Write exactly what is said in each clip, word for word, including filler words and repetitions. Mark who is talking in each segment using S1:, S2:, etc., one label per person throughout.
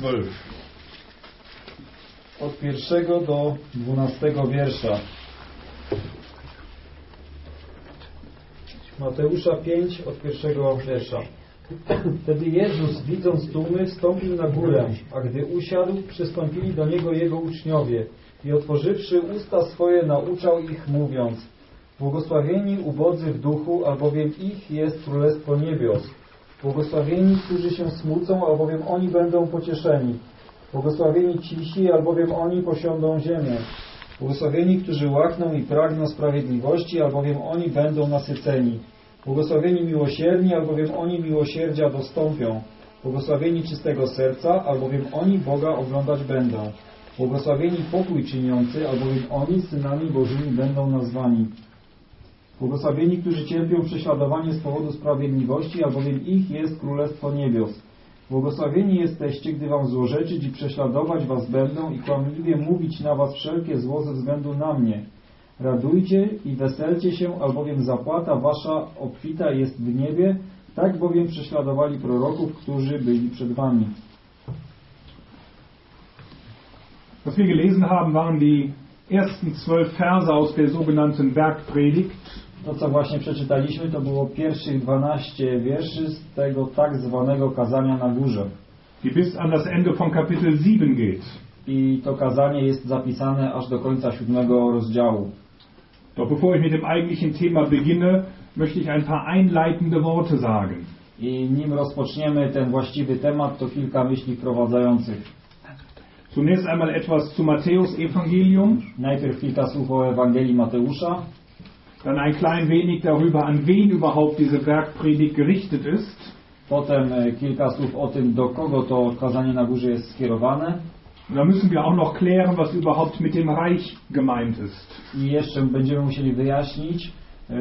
S1: zwölf.
S2: Od pierwszego do dwunastego wiersza. Mateusza pięć, od pierwszego wiersza. Wtedy Jezus, widząc tłumy, wstąpił na górę, a gdy usiadł, przystąpili do Niego Jego uczniowie i otworzywszy usta swoje, nauczał ich, mówiąc: Błogosławieni ubodzy w duchu, albowiem ich jest Królestwo Niebios. Błogosławieni, którzy się smucą, albowiem oni będą pocieszeni. Błogosławieni cisi, albowiem oni posiądą ziemię. Błogosławieni, którzy łakną i pragną sprawiedliwości, albowiem oni będą nasyceni. Błogosławieni miłosierni, albowiem oni miłosierdzia dostąpią. Błogosławieni czystego serca, albowiem oni Boga oglądać będą. Błogosławieni pokój czyniący, albowiem oni synami Bożymi będą nazwani. Błogosławieni, którzy cierpią prześladowanie z powodu sprawiedliwości, albowiem ich jest Królestwo Niebios. Błogosławieni jesteście, gdy wam złorzeczyć i prześladować was będą i kłamliwie mówić na was wszelkie zło ze względu na mnie. Radujcie i weselcie się, albowiem zapłata wasza obfita jest w niebie, tak bowiem prześladowali proroków, którzy byli przed wami.
S1: Was wir gelesen haben, waren die ersten zwölf Verse aus der sogenannten Bergpredigt.
S2: To, co właśnie przeczytaliśmy, to było pierwszych dwanaście wierszy z tego tak zwanego kazania na górze.
S1: Die bis an das Ende von Kapitel sieben geht.
S2: I to kazanie jest zapisane aż do końca siódmego rozdziału.
S1: Doch bevor ich mit dem eigentlichen Thema beginne, möchte ich ein paar einleitende Worte sagen.
S2: I nim rozpoczniemy ten właściwy temat, to kilka myśli wprowadzających.
S1: Zunächst einmal etwas zu Matthäus Evangelium.
S2: Najpierw kilka słów o Ewangelii Mateusza.
S1: Dann ein klein wenig darüber, an wen überhaupt diese Bergpredigt gerichtet ist.
S2: Potem kilka słów o tym, do kogo to kazanie na górze jest skierowane.
S1: Und dann müssen wir auch noch klären, was überhaupt mit dem Reich gemeint ist.
S2: I jeszcze będziemy musieli wyjaśnić,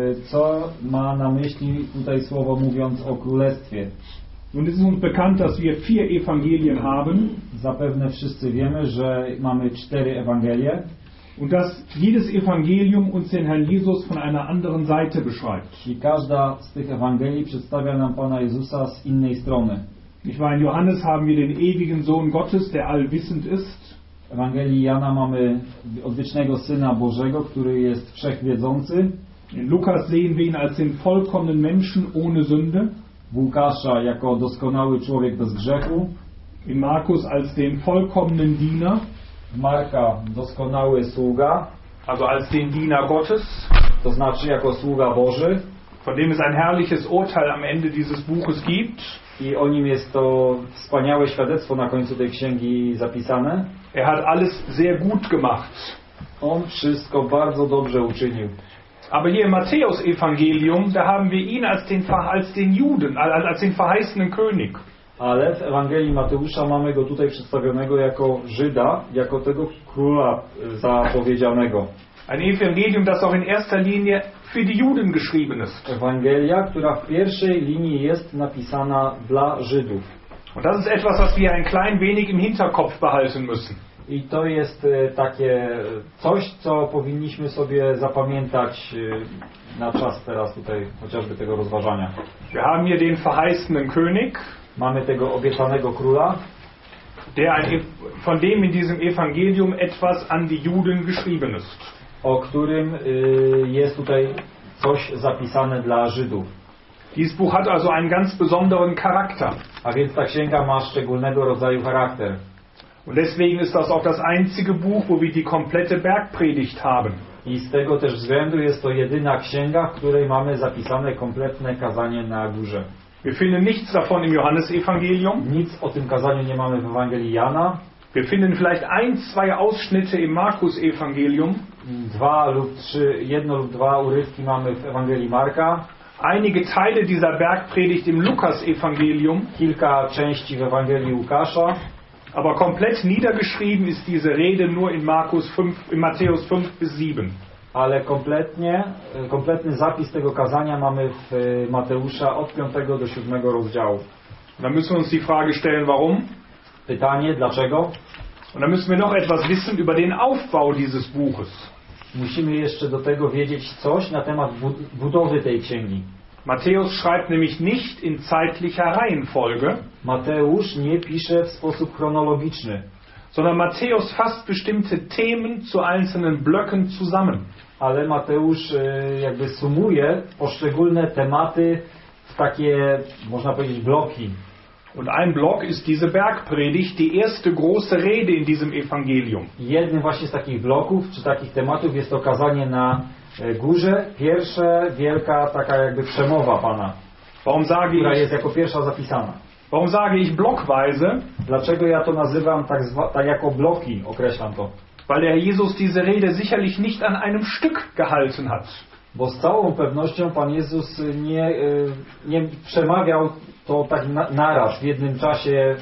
S2: co ma na myśli tutaj słowo mówiąc o królestwie.
S1: Nun ist es uns bekannt, dass wir vier Evangelien haben.
S2: Zapewne wszyscy wiemy, że mamy cztery Ewangelie.
S1: Und dass jedes Evangelium uns den Herrn Jesus von einer anderen Seite beschreibt.
S2: I każda z tych Ewangelii przedstawia nam Pana Jezusa z innej strony.
S1: Nicht wahr? In Johannes haben wir den ewigen Sohn Gottes, der allwissend ist.
S2: W Ewangelii Jana mamy odwiecznego Syna Bożego, który jest wszechwiedzący.
S1: In Lukas sehen wir ihn als den vollkommenen Menschen ohne Sünde.
S2: W Łukasza jako doskonały człowiek bez grzechu.
S1: In Markus als den vollkommenen Diener.
S2: W Marka doskonały sługa,
S1: also als den Diener Gottes,
S2: to znaczy jako sługa Boży,
S1: von dem es ein herrliches Urteil am Ende dieses Buches gibt.
S2: I o nim jest to wspaniałe świadectwo na końcu tej księgi zapisane.
S1: Er hat alles sehr gut gemacht.
S2: On wszystko bardzo dobrze uczynił.
S1: Aber hier im Matthäus Evangelium, da haben wir ihn als den, als den Juden, als, als den verheißenen König.
S2: Ale w Ewangelii Mateusza mamy go tutaj przedstawionego jako Żyda, jako tego króla zapowiedzianego.
S1: Ein Evangelium, das auch in erster Linie für die Juden geschrieben ist.
S2: Ewangelia, która w pierwszej linii jest napisana dla Żydów.
S1: Und das ist etwas, was wir ein klein wenig im Hinterkopf behalten müssen.
S2: I to jest takie coś, co powinniśmy sobie zapamiętać na czas teraz tutaj chociażby tego rozważania.
S1: Wir haben hier den verheißenen König.
S2: Mamy tego obiecanego króla,
S1: der ein, von dem in diesem Evangelium etwas an die Juden geschrieben ist.
S2: O którym jest tutaj coś zapisane dla Żydów.
S1: Dieses Buch hat also einen ganz besonderen Charakter.
S2: A więc ta księga ma szczególnego rodzaju charakter.
S1: Und deswegen ist das auch das einzige Buch, wo wir die komplette Bergpredigt haben.
S2: I z tego też względu jest to jedyna księga, w której mamy zapisane kompletne kazanie na górze.
S1: Wir finden nichts davon im Johannesevangelium.
S2: Nic o tym kazaniu nie mamy w Ewangelii Jana.
S1: Wir finden vielleicht ein, zwei Ausschnitte im Markus-Evangelium.
S2: Dwa lub trzy, jedno lub dwa urywki mamy w Ewangelii Marka.
S1: Einige Teile dieser Bergpredigt im Lukas-Evangelium.
S2: Kilka części w Ewangelii Łukasza.
S1: Aber komplett niedergeschrieben ist diese Rede nur in Markus fünf, in Matthäus fünf bis sieben.
S2: Ale kompletnie, kompletny zapis tego kazania mamy w Mateusza od piątego do siódmego rozdziału.
S1: Dann müssen wir uns die Frage stellen, warum?
S2: Pytanie, dlaczego?
S1: Und dann müssen wir noch etwas wissen über den Aufbau dieses Buches.
S2: Musimy jeszcze do tego wiedzieć coś na temat budowy tej księgi.
S1: Matthäus schreibt nämlich nicht in zeitlicher Reihenfolge,
S2: Mateusz nie pisze w sposób chronologiczny,
S1: sondern Matthäus fasst bestimmte Themen zu einzelnen Blöcken zusammen.
S2: ale Mateusz e, jakby sumuje poszczególne tematy w takie, można powiedzieć, bloki.
S1: Und ein Block ist diese Bergpredigt, die erste große Rede in diesem Evangelium.
S2: Jednym właśnie z takich bloków, czy takich tematów jest to kazanie na e, górze, pierwsza wielka taka jakby przemowa Pana,
S1: Warum sage
S2: która
S1: ich,
S2: jest jako pierwsza zapisana.
S1: warum sage ich blockweise?
S2: Dlaczego ja to nazywam tak, zwa, tak jako bloki, określam to?
S1: Weil der Jesus diese Rede sicherlich nicht an einem Stück gehalten hat.
S2: Bo z całą pewnością Pan Jezus nie, e, nie przemawiał to tak na, naraz, w jednym czasie, e,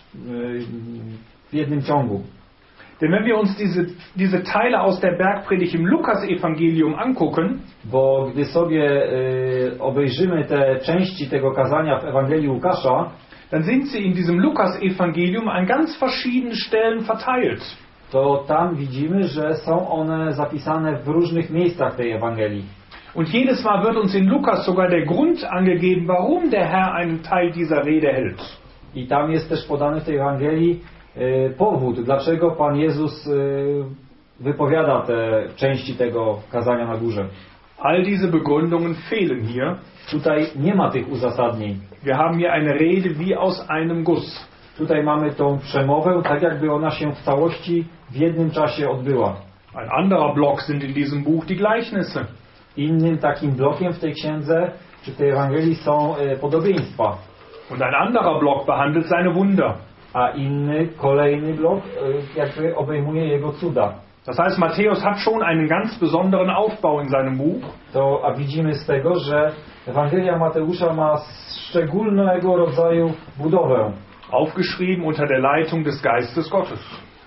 S2: w jednym ciągu.
S1: Denn wenn wir uns diese, diese Teile aus der Bergpredigt im Lukas-Evangelium angucken,
S2: Bo gdy sobie e, obejrzymy te części tego kazania w Ewangelii Łukasza,
S1: dann sind sie in diesem Lukas-Evangelium an ganz verschiedenen Stellen verteilt.
S2: to tam widzimy, że są one zapisane w różnych miejscach tej Ewangelii.
S1: Und jedes Mal wird uns in Lukas sogar der Grund angegeben, warum der Herr einen Teil dieser Rede hält.
S2: I tam jest też podany w tej Ewangelii e, powód, dlaczego Pan Jezus e, wypowiada te części tego kazania na górze.
S1: All diese Begründungen fehlen hier.
S2: Tutaj nie ma tych uzasadnień.
S1: Wir haben hier eine Rede wie aus einem Guss.
S2: Tutaj mamy tą przemowę, tak jakby ona się w całości w jednym czasie odbyła.
S1: Ein anderer Block sind in diesem Buch die Gleichnisse.
S2: Innym takim blokiem w tej księdze, czy w tej Ewangelii są e, podobieństwa.
S1: Und ein anderer Block behandelt seine Wunder.
S2: A inny, kolejny blok e, jakby obejmuje jego cuda.
S1: Das heißt, Matthäus hat schon einen ganz besonderen Aufbau in seinem Buch.
S2: To, a widzimy z tego, że Ewangelia Mateusza ma szczególnego rodzaju budowę.
S1: Aufgeschrieben unter der Leitung des Geistes Gottes.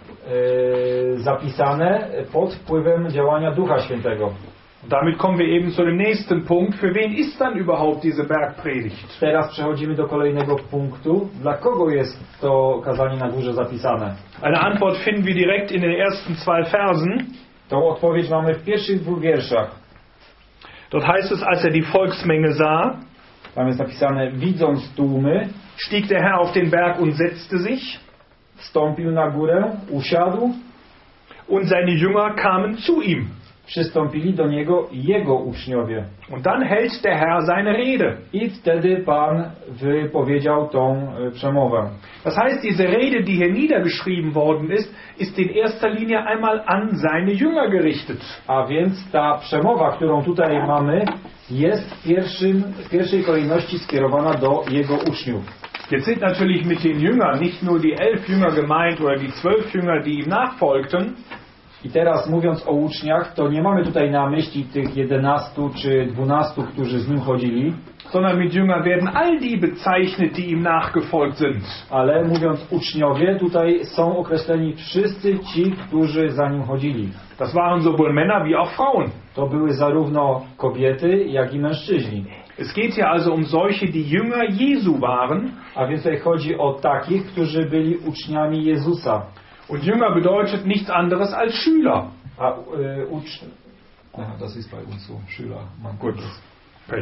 S2: E, zapisane pod wpływem działania Ducha Świętego.
S1: Und damit kommen wir eben zu dem nächsten Punkt. Für wen ist dann überhaupt diese Bergpredigt?
S2: Teraz przechodzimy do kolejnego punktu. Dla kogo jest to kazanie na górze zapisane?
S1: Eine Antwort finden wir direkt in den ersten zwei Versen.
S2: Tą odpowiedź mamy w pierwszych dwóch wierszach.
S1: Dort heißt es, als er die Volksmenge sah,
S2: Tam jest napisane, widząc tłumy,
S1: stieg der Herr auf den Berg und setzte sich,
S2: wstąpił na górę, usiadł,
S1: und seine Jünger kamen zu ihm.
S2: przystąpili do niego jego uczniowie.
S1: Und dann hält der Herr seine Rede.
S2: I wtedy Pan wypowiedział tą e, przemowę.
S1: Das heißt, diese Rede, die hier niedergeschrieben worden ist, ist in erster Linie einmal an seine Jünger gerichtet.
S2: A więc ta przemowa, którą tutaj mamy, jest w, pierwszym, w pierwszej kolejności skierowana do jego uczniów.
S1: Jetzt sind natürlich mit den Jüngern nicht nur die elf Jünger gemeint oder die zwölf Jünger, die ihm nachfolgten,
S2: I teraz mówiąc o uczniach, to nie mamy tutaj na myśli tych jedenastu czy dwunastu, którzy z nim chodzili,
S1: sondern mit Jünger werden all die bezeichnet, die ihm nachgefolgt sind.
S2: ale mówiąc uczniowie, tutaj są określeni wszyscy ci, którzy za nim chodzili.
S1: Das waren sowohl Männer wie auch Frauen.
S2: To były zarówno kobiety, jak i mężczyźni.
S1: Es geht hier also um solche, die Jünger Jesu waren.
S2: A więc tutaj chodzi o takich, którzy byli uczniami Jezusa.
S1: Und Jünger bedeutet nichts anderes als Schüler.
S2: A y, ucz... Aha, das ist bei uns so, Schüler. Man
S1: Gut, Pech.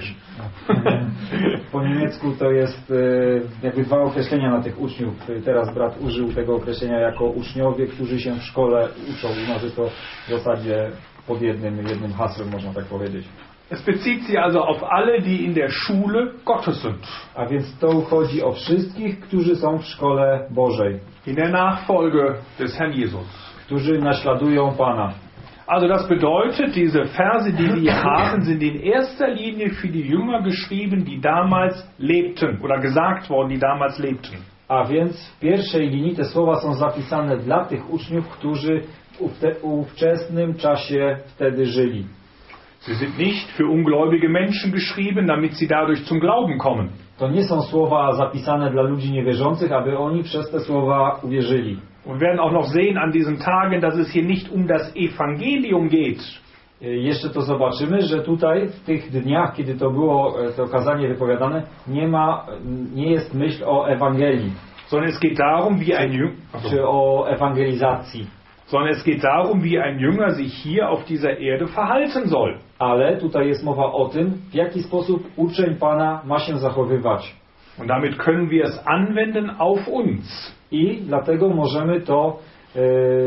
S2: Po niemiecku to jest y, jakby dwa określenia na tych uczniów. Teraz brat użył tego określenia jako uczniowie, którzy się w szkole uczą. U nas jest to w zasadzie pod jednym, jednym hasłem, można tak powiedzieć.
S1: Es bezieht sich also auf alle, die in der Schule Gottes sind.
S2: A więc to chodzi o wszystkich, którzy są w szkole Bożej.
S1: In der Nachfolge des Herrn Jesus.
S2: Którzy naśladują Pana.
S1: Also das bedeutet, diese Verse, die wir hier haben, sind in erster Linie für die Jünger geschrieben, die damals lebten oder gesagt worden, die damals lebten.
S2: A więc w pierwszej linii te słowa są zapisane dla tych uczniów, którzy w ówte- ówczesnym czasie wtedy żyli.
S1: Sie sind nicht für ungläubige Menschen geschrieben, damit sie dadurch zum Glauben kommen.
S2: To nie są słowa zapisane dla ludzi niewierzących, aby oni przez te słowa uwierzyli.
S1: Und wir werden auch noch sehen an diesen Tagen, dass es hier nicht um das Evangelium geht,
S2: Jeszcze to zobaczymy, że tutaj w tych dniach, kiedy to było e, to kazanie wypowiadane, nie ma, nie jest myśl o Ewangelii,
S1: sondern es geht darum, wie ein Jünger,
S2: czy o ewangelizacji,
S1: sondern es geht darum, wie ein Jünger sich hier auf dieser Erde verhalten soll.
S2: Ale tutaj jest mowa o tym, w jaki sposób uczeń Pana ma się zachowywać.
S1: Und damit können wir es anwenden auf uns.
S2: I dlatego możemy to e,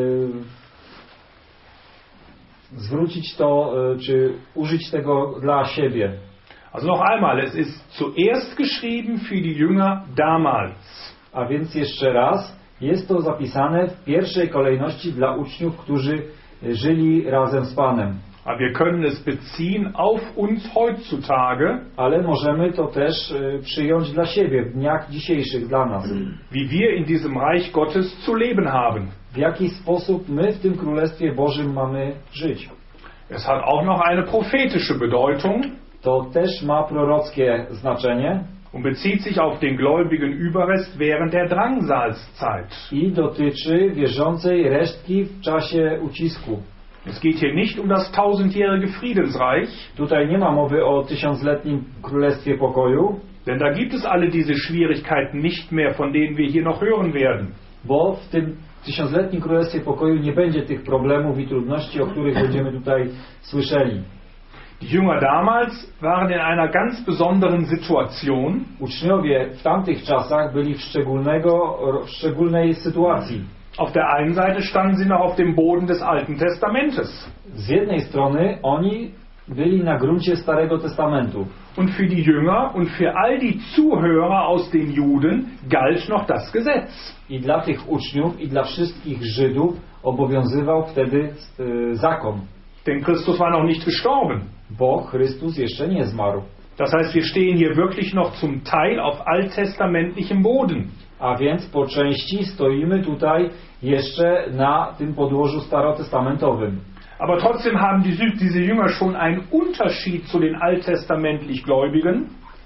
S2: zwrócić to, e, czy użyć tego dla siebie.
S1: Also noch einmal, es ist zuerst geschrieben für die Jünger damals.
S2: A więc jeszcze raz, jest to zapisane w pierwszej kolejności dla uczniów, którzy żyli razem z Panem.
S1: Aber wir können es beziehen auf uns heutzutage.
S2: Ale możemy to też e, przyjąć dla siebie w dniach dzisiejszych dla nas.
S1: Wie wir in diesem Reich Gottes zu leben haben.
S2: W jaki sposób my w tym Królestwie Bożym mamy żyć.
S1: Es hat auch noch eine prophetische Bedeutung.
S2: To też ma prorockie znaczenie.
S1: Und bezieht sich auf den gläubigen Überrest während der Drangsalzzeit.
S2: I dotyczy wierzącej resztki w czasie ucisku.
S1: Es geht hier nicht um das tausendjährige Friedensreich.
S2: Tutaj nie ma mowy o tysiącletnim królestwie pokoju.
S1: Denn da gibt es alle diese Schwierigkeiten nicht mehr, von denen wir hier noch hören werden.
S2: Bo w tym tysiącletnim królestwie pokoju nie będzie tych problemów i trudności, o których będziemy tutaj słyszeli.
S1: Die Jünger damals waren in einer ganz besonderen Situation.
S2: Uczniowie w tamtych czasach byli w, szczególnego, w szczególnej sytuacji.
S1: Auf der einen Seite standen sie noch auf dem Boden des Alten Testamentes.
S2: Z jednej strony oni byli na gruncie Starego Testamentu.
S1: Und für die Jünger und für all die Zuhörer aus den Juden galt noch das Gesetz.
S2: I dla tych uczniów i dla wszystkich Żydów obowiązywał wtedy y, zakon.
S1: Denn Christus war noch nicht gestorben.
S2: Bo Chrystus jeszcze nie zmarł.
S1: Das heißt, wir stehen hier wirklich noch zum Teil auf alttestamentlichem Boden.
S2: A więc po części stoimy tutaj jeszcze na tym podłożu starotestamentowym.
S1: Aber trotzdem haben die, diese Jünger schon einen Unterschied zu den alttestamentlich Gläubigen.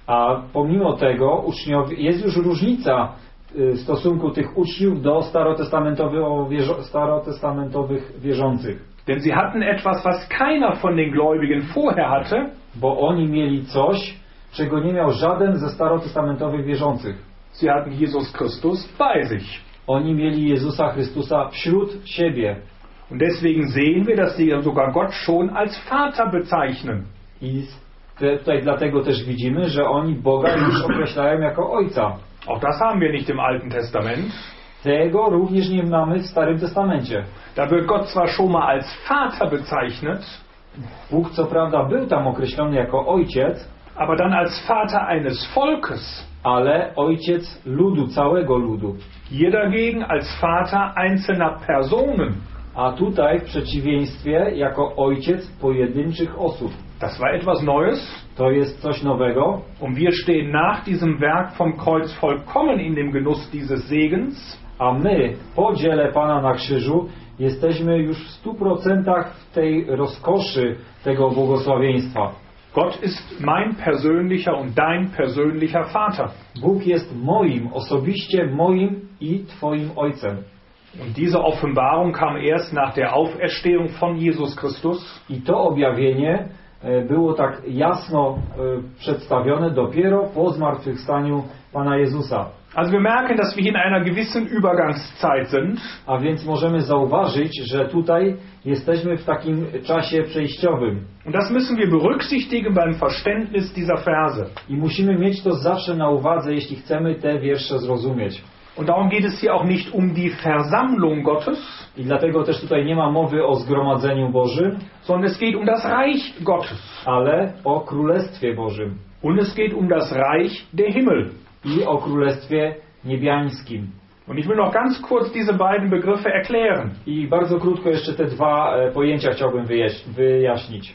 S2: A pomimo tego uczniowie, jest już różnica w stosunku tych uczniów do starotestamentowych, starotestamentowych wierzących.
S1: Denn sie hatten etwas, was keiner von den Gläubigen vorher hatte.
S2: Bo oni mieli coś, czego nie miał żaden ze starotestamentowych wierzących.
S1: Sie hatten Jesus Christus bei sich.
S2: Oni mieli Jezusa Chrystusa wśród siebie.
S1: Und deswegen sehen wir, dass sie sogar Gott schon als Vater bezeichnen.
S2: I te, tutaj dlatego też widzimy, że oni Boga już określają jako Ojca.
S1: Auch das haben wir nicht im Alten Testament.
S2: Tego również nie mamy w Starym Testamencie.
S1: Da wird Gott zwar schon mal als Vater bezeichnet,
S2: Bóg co prawda był tam określony jako Ojciec,
S1: aber dann als Vater eines Volkes.
S2: Ale Ojciec ludu, całego ludu.
S1: Hier dagegen als Vater einzelner Personen.
S2: A tutaj w przeciwieństwie jako Ojciec pojedynczych osób.
S1: Das war etwas Neues.
S2: To jest coś nowego.
S1: Und wir stehen nach diesem Werk vom Kreuz vollkommen in dem Genuss dieses Segens.
S2: A my, po dziele Pana na krzyżu, jesteśmy już w stu procentach w tej rozkoszy tego błogosławieństwa.
S1: Gott ist mein persönlicher und dein persönlicher Vater.
S2: Bóg jest moim, osobiście moim i Twoim Ojcem.
S1: Und diese Offenbarung kam erst nach der Auferstehung von Jesus Christus.
S2: I to objawienie było tak jasno przedstawione dopiero po zmartwychwstaniu Pana Jezusa.
S1: Also wir merken, dass wir in einer gewissen Übergangszeit sind.
S2: A więc możemy zauważyć, że tutaj jesteśmy w takim czasie przejściowym.
S1: Und das müssen wir berücksichtigen beim Verständnis dieser Verse.
S2: I musimy mieć to zawsze na uwadze, jeśli chcemy te wiersze zrozumieć.
S1: Und darum geht es hier auch nicht um die Versammlung Gottes.
S2: I dlatego też tutaj nie ma mowy o zgromadzeniu Bożym,
S1: sondern es geht um das Reich Gottes.
S2: Ale o Królestwie Bożym.
S1: Und es geht um das Reich der Himmel.
S2: I o Królestwie Niebiańskim.
S1: Und ich will noch ganz kurz diese beiden Begriffe erklären.
S2: I bardzo krótko jeszcze te dwa pojęcia chciałbym wyjaśnić.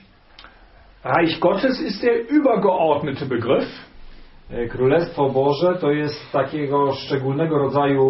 S1: Reich Gottes ist der übergeordnete Begriff.
S2: Królestwo Boże to jest takiego szczególnego rodzaju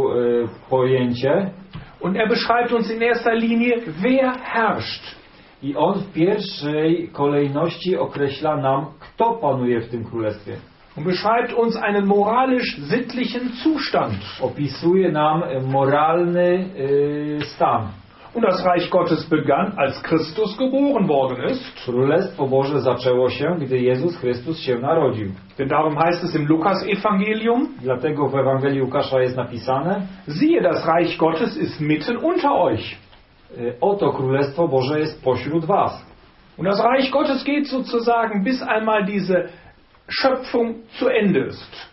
S2: pojęcie.
S1: Und er beschreibt uns in erster Linie, wer herrscht.
S2: I on w pierwszej kolejności określa nam, kto panuje w tym królestwie.
S1: Und beschreibt uns einen moralisch-sittlichen Zustand.
S2: Opisuje nam moralny y, stan.
S1: Und das Reich Gottes begann, als Christus geboren worden ist.
S2: Królestwo Boże zaczęło się, gdy Jezus Chrystus się narodził.
S1: Denn darum heißt es im Lukas-Evangelium.
S2: Dlatego w Ewangelii Łukasza jest napisane:
S1: Siehe, das Reich Gottes ist mitten unter euch.
S2: Oto Królestwo Boże jest pośród was.
S1: Und das Reich Gottes geht sozusagen, bis einmal diese Schöpfung zu Ende ist.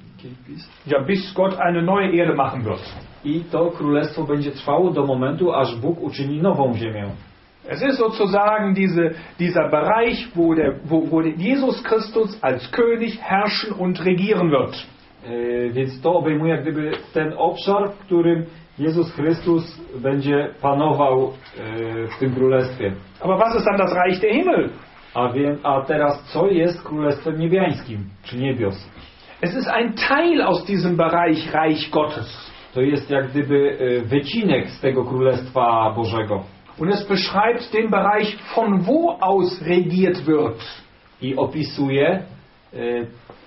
S1: Ja, bis Gott eine neue Erde machen wird.
S2: I to królestwo będzie trwało do momentu, aż Bóg uczyni nową ziemię.
S1: Es ist sozusagen diese, dieser Bereich, wo, der, wo, wo Jesus Christus als König herrschen und regieren wird.
S2: Yy, więc to obejmuje jak gdyby ten obszar, w którym Jezus Chrystus będzie panował yy, w tym królestwie.
S1: Aber was ist dann das Reich der Himmel?
S2: A, wie, a teraz co jest królestwem niebiańskim, czy niebios?
S1: Es ist ein Teil aus diesem Bereich Reich Gottes.
S2: To jest jak gdyby yy, wycinek z tego królestwa Bożego.
S1: Und es beschreibt den Bereich, von wo aus regiert wird.
S2: I opisuje, yy,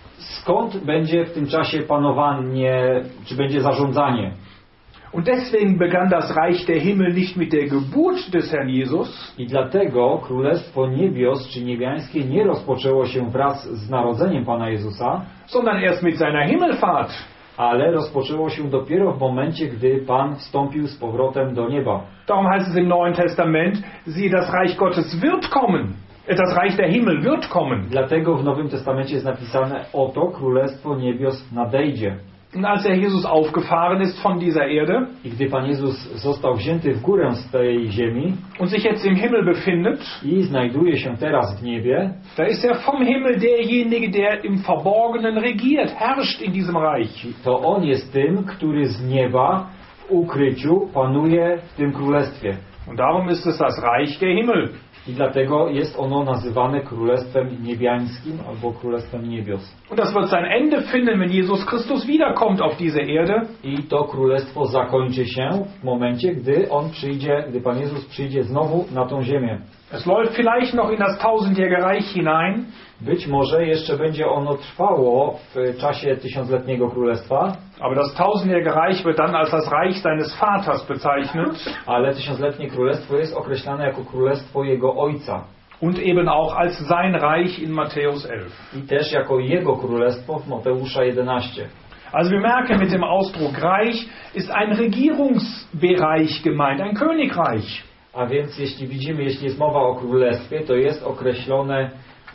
S2: skąd będzie w tym czasie panowanie, czy będzie zarządzanie.
S1: Und deswegen begann das Reich der Himmel nicht mit der Geburt des Herrn Jesus.
S2: I dlatego Królestwo Niebios, czy niebiańskie, nie rozpoczęło się wraz z narodzeniem Pana Jezusa,
S1: sondern erst mit seiner Himmelfahrt.
S2: Ale rozpoczęło się dopiero w momencie, gdy Pan wstąpił z powrotem do nieba.
S1: Darum heißt es im Neuen Testament, siehe, das Reich Gottes wird kommen. Das Reich der Himmel wird kommen.
S2: Dlatego w Nowym Testamencie jest napisane: oto Królestwo Niebios nadejdzie.
S1: Und als der Jesus aufgefahren ist von dieser Erde
S2: I gdy Pan Jezus został wzięty w górę z tej ziemi
S1: und sich jetzt im Himmel befindet,
S2: i znajduje się teraz w niebie,
S1: da ist er vom Himmel derjenige, der im Verborgenen regiert, herrscht in diesem Reich.
S2: to On jest tym, który z nieba w ukryciu panuje w tym królestwie.
S1: Und darum ist es das Reich der Himmel.
S2: I dlatego jest ono nazywane Królestwem Niebiańskim albo Królestwem Niebios.
S1: Und das wird sein Ende finden, wenn Jesus Christus wiederkommt auf diese Erde.
S2: I to królestwo zakończy się w momencie, gdy On przyjdzie, gdy Pan Jezus przyjdzie znowu na tą ziemię.
S1: Es läuft vielleicht noch in das tausendjährige Reich hinein.
S2: Być może jeszcze będzie ono trwało w czasie tysiącletniego królestwa,
S1: Aber das tausendjährige Reich wird dann als das Reich seines Vaters bezeichnet.
S2: ale tysiącletnie królestwo jest określane jako królestwo Jego Ojca.
S1: Und eben auch als sein Reich in Matthäus elf.
S2: I też jako Jego królestwo w Mateusza jedenaście.
S1: Also wir merken, mit dem Ausdruck Reich ist ein Regierungsbereich gemeint, ein Königreich.
S2: A więc jeśli widzimy, jeśli jest mowa o królestwie, to jest określone,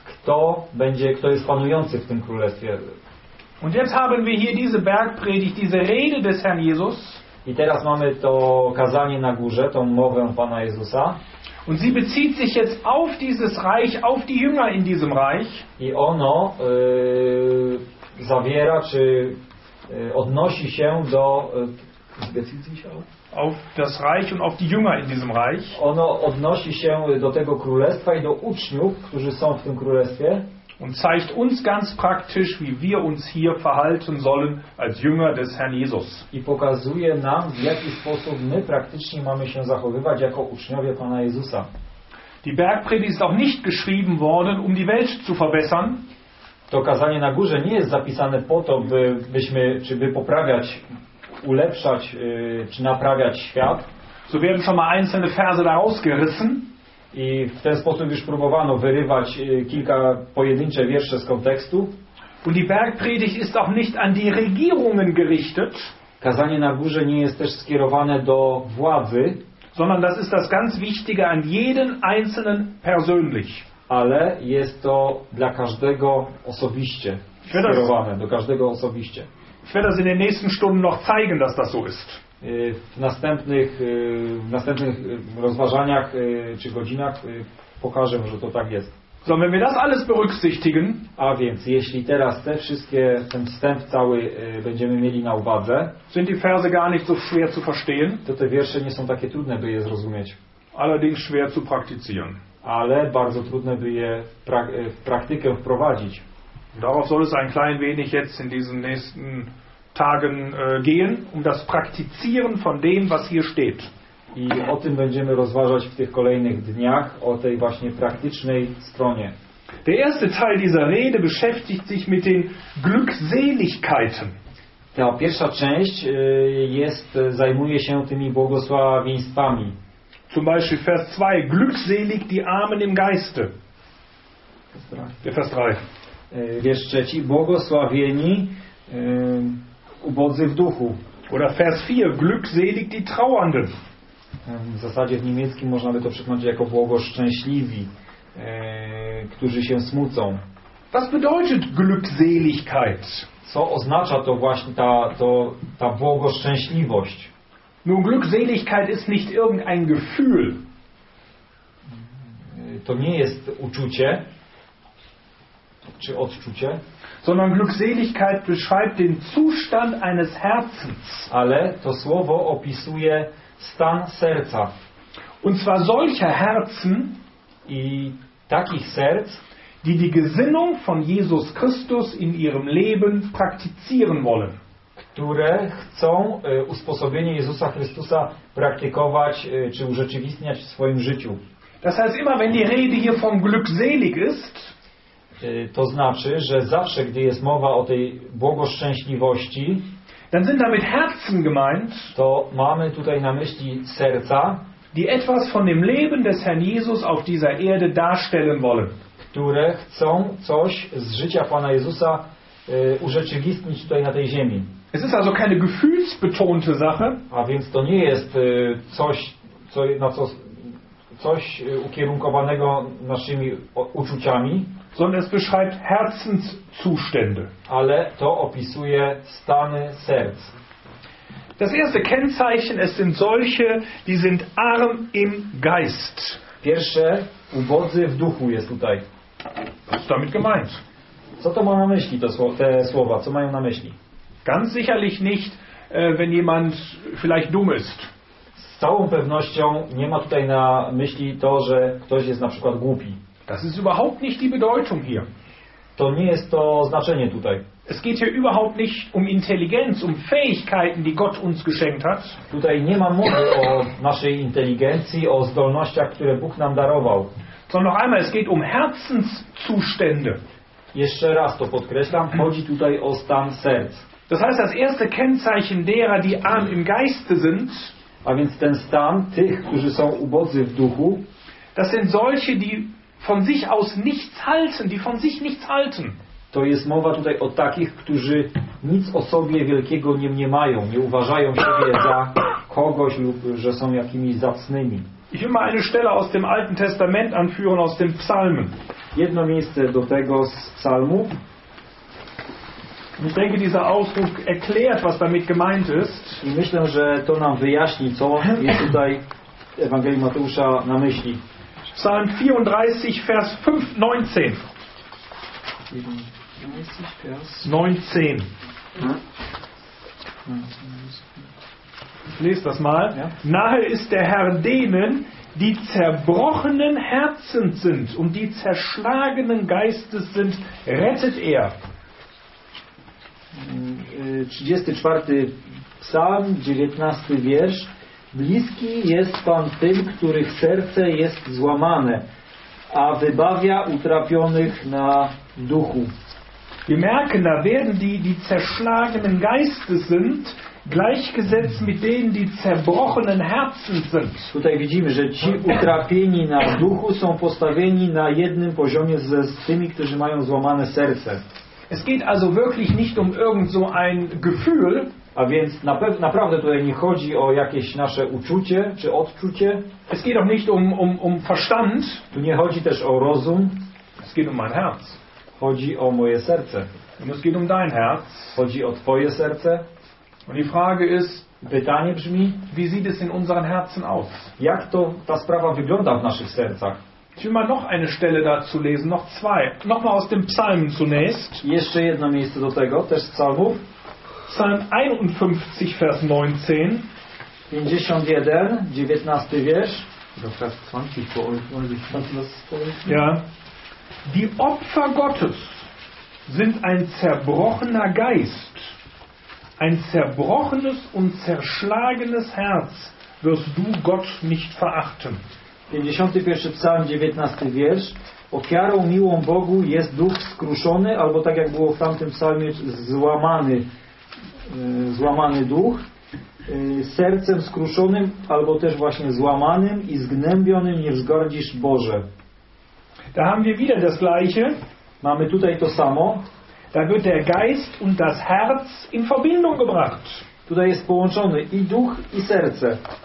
S2: kto będzie, kto jest panujący w tym królestwie.
S1: Und jetzt haben wir hier diese Bergpredigt, diese Rede des Herrn Jesus.
S2: I teraz mamy to kazanie na górze, tą mowę Pana Jezusa.
S1: Und sie bezieht sich jetzt auf dieses Reich, auf die Jünger in diesem Reich.
S2: I ono yy, zawiera, czy yy, odnosi się do... Yy, bezieht sich auf?
S1: Auf das Reich und auf die Jünger in diesem Reich.
S2: Ono odnosi się do tego królestwa i do uczniów, którzy są w tym królestwie.
S1: Und zeigt uns ganz praktisch, wie wir uns hier verhalten sollen als Jünger des Herrn Jesus.
S2: I pokazuje nam, w jaki sposób my praktycznie mamy się zachowywać jako uczniowie Pana Jezusa.
S1: Die Bergpredigt ist auch nicht geschrieben worden, um die Welt zu verbessern.
S2: To kazanie na górze nie jest zapisane po to, by, byśmy, czy by poprawiać, ulepszać, yy, czy naprawiać świat.
S1: So werden schon mal einzelne Verse daraus gerissen.
S2: I w ten sposób już próbowano wyrywać yy, kilka pojedyncze wiersze z kontekstu.
S1: Und die Bergpredigt ist auch nicht an die Regierungen gerichtet.
S2: Kazanie na górze nie jest też skierowane do władzy,
S1: sondern das ist das ganz Wichtige an jeden Einzelnen persönlich.
S2: Ale jest to dla każdego osobiście skierowane, do każdego osobiście.
S1: Ich werde das in den nächsten Stunden noch zeigen, dass das so ist.
S2: W następnych, w następnych rozważaniach czy godzinach pokażę, że to tak jest.
S1: So, wenn wir das alles berücksichtigen,
S2: a więc jeśli teraz te wszystkie, ten wstęp cały będziemy mieli na uwadze,
S1: sind die Verse gar nicht so schwer zu verstehen,
S2: to te wiersze nie są takie trudne, by je zrozumieć.
S1: Allerdings schwer zu praktizieren.
S2: Ale bardzo trudne, by je w, prak- w praktykę wprowadzić.
S1: Darauf soll es ein klein wenig jetzt in diesen nächsten Tagen äh, gehen, um das Praktizieren von dem, was hier steht.
S2: I o tym będziemy rozważać w tych kolejnych dniach, o tej właśnie praktycznej stronie.
S1: Der erste Teil dieser Rede beschäftigt sich mit den Glückseligkeiten.
S2: Ta pierwsza część jest, zajmuje się tymi błogosławieństwami.
S1: Zum Beispiel Vers zwei, glückselig die Armen im Geiste. Der Vers drei.
S2: Wiersz trzeci, błogosławieni ubodzy w duchu.
S1: Oder Vers vier, glückselig die Trauernden.
S2: W zasadzie w niemieckim można by to przetłumaczyć jako błogoszczęśliwi
S3: e, którzy się smucą.
S1: Was bedeutet Glückseligkeit?
S3: Co oznacza to właśnie ta, to, ta błogoszczęśliwość?
S1: Nun, Glückseligkeit ist nicht irgendein Gefühl.
S3: To nie jest uczucie, czy odczucie,
S1: sondern Glückseligkeit beschreibt den Zustand eines Herzens.
S3: ale to słowo opisuje stan serca.
S1: Und zwar solcher Herzen,
S3: I takich serc,
S1: die die Gesinnung von Jesus Christus in ihrem Leben praktizieren wollen.
S3: które chcą e, usposobienie Jezusa Chrystusa praktykować e, czy urzeczywistniać w swoim życiu.
S1: Das heißt, immer wenn die Rede hier von glückselig ist,
S3: E, to znaczy, że zawsze, gdy jest mowa o tej błogoszczęśliwości,
S1: dann sind damit Herzen gemeint,
S3: to mamy tutaj na myśli serca,
S1: die etwas von dem Leben des Herrn Jesus auf dieser Erde darstellen wollen.
S3: które chcą coś z życia Pana Jezusa e, urzeczywistnić tutaj na tej ziemi.
S1: Es ist also keine gefühlsbetonte Sache,
S3: A więc to nie jest e, coś, co, na co, coś e, ukierunkowanego naszymi o, uczuciami,
S1: sondern es beschreibt Herzenszustände.
S3: ale to opisuje stany serc.
S1: Das erste Kennzeichen, es sind solche, die sind arm im Geist.
S3: Pierwsze, ubodzy w duchu jest tutaj.
S1: Was ist damit gemeint?
S3: Co to ma na myśli to, sło- te słowa? Co mają na myśli?
S1: Ganz sicherlich nicht, äh, wenn jemand vielleicht dumm ist.
S3: Z całą pewnością nie ma tutaj na myśli to, że ktoś jest na przykład głupi.
S1: Das ist überhaupt nicht die Bedeutung hier.
S3: To nie jest to znaczenie tutaj.
S1: Es geht hier überhaupt nicht um Intelligenz, um Fähigkeiten, die Gott uns geschenkt hat,
S3: Tutaj nie ma mowy o naszej inteligencji, o zdolnościach, które Bóg nam darował.
S1: sondern noch einmal, es geht um Herzenszustände.
S3: Jeszcze raz to podkreślam, chodzi tutaj o stan serc.
S1: Das heißt, das erste Kennzeichen derer, die arm im Geiste sind,
S3: A więc ten stan tych, którzy są ubodzy w duchu,
S1: das sind solche, die von sich aus nichts halten, die von sich nichts halten.
S3: to jest mowa tutaj o takich, którzy nic o sobie wielkiego nie mniemają, nie uważają siebie za kogoś lub że są jakimiś zacnymi.
S1: Ich will mal eine Stelle aus dem Alten Testament anführen, aus den Psalmen.
S3: Jedno miejsce do tego z psalmu.
S1: Ich denke, dieser Ausdruck erklärt, was damit gemeint ist.
S3: I myślę, że to nam wyjaśni, co jest tutaj w Ewangelii Mateusza na myśli.
S1: Psalm vierunddreißig, Vers fünf, neunzehn. neunzehn. Ich lese das mal.
S3: Ja.
S1: Nahe ist der Herr denen, die zerbrochenen Herzens sind und die zerschlagenen Geistes sind, rettet er.
S3: trzydziesty czwarty psalm, dziewiętnasty wiersz. Bliski jest Pan tym, których serce jest złamane, a wybawia utrapionych na duchu.
S1: Wir merken, da werden die, die zerschlagenen Geistes sind, gleichgesetzt mit denen, die zerbrochenen Herzens sind.
S3: Tutaj widzimy, że ci utrapieni na duchu są postawieni na jednym poziomie ze z tymi, którzy mają złamane serce.
S1: Es geht also wirklich nicht um irgend so ein Gefühl,
S3: A więc na pew- naprawdę tutaj nie chodzi o jakieś nasze uczucie czy odczucie.
S1: es geht auch nicht um, um, um Verstand,
S3: Tu nie chodzi też o rozum.
S1: es geht um mein Herz.
S3: Chodzi o moje serce.
S1: Und es geht um dein Herz.
S3: Chodzi o Twoje serce.
S1: Und die Frage ist,
S3: Pytanie brzmi,
S1: wie sieht es in unseren Herzen aus?
S3: jak to ta sprawa wygląda w naszych sercach.
S1: Ich will mal noch eine Stelle dazu lesen, noch zwei. Nochmal aus dem Psalmen zunächst.
S3: Jeszcze jedno miejsce do tego, też z psalmów.
S1: Psalm einundfünfzig, Vers neunzehn.
S3: pięćdziesiąt jeden, dziewiętnasty wiersz.
S1: Oder Vers zwanzig für euch, weiß ich. Kannst du das vorlesen? Ja. Die Opfer Gottes sind ein zerbrochener Geist. Ein zerbrochenes und zerschlagenes Herz wirst du Gott nicht verachten.
S3: pięćdziesiąty pierwszy psalm, dziewiętnasty wiersz. Ofiarą miłą Bogu jest duch skruszony, albo tak jak było w tamtym psalmie, złamany, yy, złamany duch. Yy, sercem skruszonym, albo też właśnie złamanym i zgnębionym nie wzgardzisz Boże.
S1: Da haben wir wieder das Gleiche.
S3: Mamy tutaj to samo.
S1: Da wird der Geist und das Herz in Verbindung gebracht.
S3: Tutaj jest połączony i duch, i serce.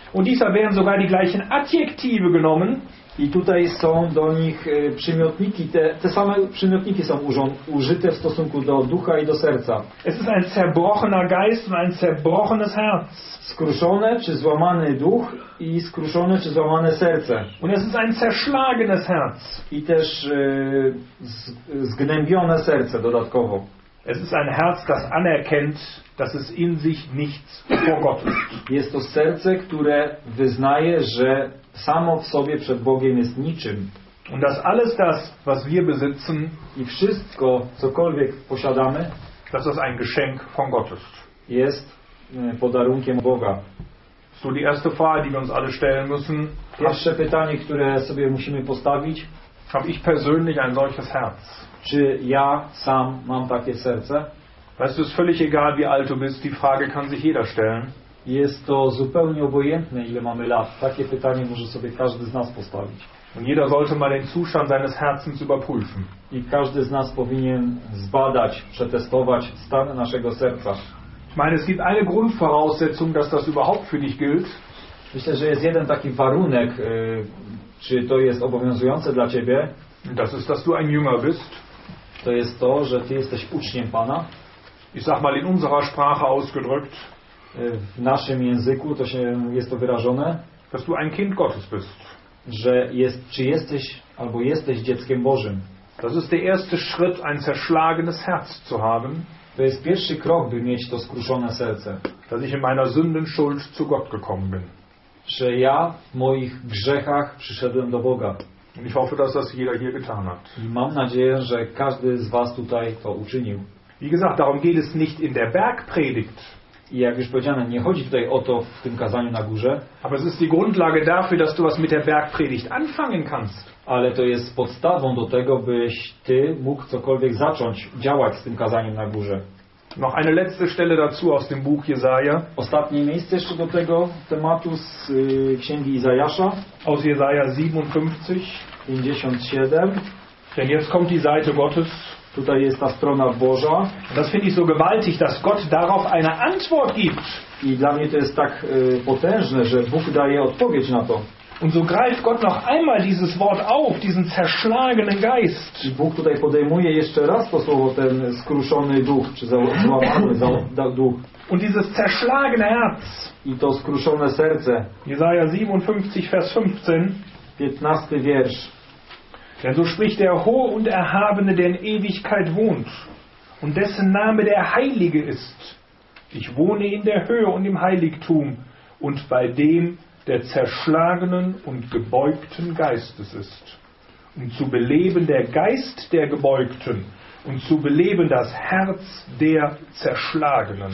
S1: Und dieser werden sogar die gleichen Adjektive genommen.
S3: I tutaj są do nich e, przymiotniki, te, te same przymiotniki są użą, użyte w stosunku do ducha i do serca.
S1: Es ist ein zerbrochener Geist und ein zerbrochenes Herz.
S3: Skruszone czy złamany duch i skruszone czy złamane serce.
S1: Und es ist ein zerschlagenes Herz.
S3: I też e, z, zgnębione serce dodatkowo.
S1: Es ist ein Herz, das anerkennt, dass es in sich nichts vor Gott ist.
S3: Jest to serce, które wyznaje, że samo w sobie przed Bogiem jest niczym.
S1: Und dass alles das, was wir besitzen,
S3: I wszystko, cokolwiek posiadamy,
S1: dass das ein Geschenk von Gott ist.
S3: jest podarunkiem Boga.
S1: Das ist so die erste Frage, die wir uns alle stellen müssen.
S3: Pierwsze pytanie, które sobie musimy postawić:
S1: Habe ich persönlich ein solches Herz?
S3: czy ja sam mam takie serce?
S1: Weißt du, es ist völlig egal, wie alt du bist, die Frage kann sich jeder stellen.
S3: Jest to zupełnie obojętne, ile mamy lat. Takie pytanie może sobie każdy z nas postawić.
S1: Und jeder sollte mal den Zustand seines Herzens überprüfen.
S3: I każdy z nas powinien zbadać, przetestować stan naszego serca.
S1: Ich meine, es gibt eine Grundvoraussetzung, dass das überhaupt für dich gilt.
S3: Myślę, że jest jeden taki warunek, czy to jest obowiązujące dla Ciebie.
S1: Das ist, dass du ein Jünger bist.
S3: To jest to, że Ty jesteś uczniem Pana.
S1: Ich sag mal in unserer Sprache ausgedrückt,
S3: w naszym języku to się jest to wyrażone,
S1: dass du ein Kind Gottes bist.
S3: że jest, czy jesteś albo jesteś dzieckiem Bożym.
S1: Das ist der erste Schritt, ein zerschlagenes Herz zu haben.
S3: To jest pierwszy krok, by mieć to skruszone serce.
S1: Dass ich in meiner Sündenschuld zu Gott gekommen bin.
S3: Że ja w moich grzechach przyszedłem do Boga.
S1: Und ich hoffe, dass das jeder hier getan hat.
S3: I mam nadzieję, że każdy z was tutaj to uczynił.
S1: Wie gesagt, darum geht es nicht in der Bergpredigt.
S3: I jak już powiedziane, nie chodzi tutaj o to w tym kazaniu na górze,
S1: Aber es ist die Grundlage dafür, dass du was mit der Bergpredigt anfangen kannst.
S3: ale to jest podstawą do tego, byś ty mógł cokolwiek zacząć działać z tym kazaniem na górze.
S1: Noch eine letzte Stelle dazu aus dem Buch Jesaja.
S3: Ostatnie miejsce jeszcze do tego tematu z y, księgi Izajasza,
S1: Aus Jesaja siebenundfünfzig.
S3: pięćdziesiąt siedem.
S1: Denn jetzt kommt die Seite Gottes.
S3: Tutaj jest ta strona Boża.
S1: Und das finde ich so gewaltig, dass Gott darauf eine Antwort gibt.
S3: I dla mnie to jest tak y, potężne, że Bóg daje odpowiedź na to.
S1: Und so greift Gott noch einmal dieses Wort auf, diesen zerschlagenen Geist.
S3: I Bóg tutaj podejmuje jeszcze raz to słowo, ten skruszony duch, czy za- złamany za- duch.
S1: Und dieses zerschlagene Herz.
S3: I to skruszone serce.
S1: Jesaja siebenundfünfzig, Vers fünfzehn.
S3: piętnasty wiersz.
S1: Denn so spricht der Hohe und Erhabene, der in Ewigkeit wohnt und dessen Name der Heilige ist. Ich wohne in der Höhe und im Heiligtum und bei dem, der zerschlagenen und gebeugten Geistes ist, um zu beleben der Geist der Gebeugten und zu beleben das Herz der Zerschlagenen.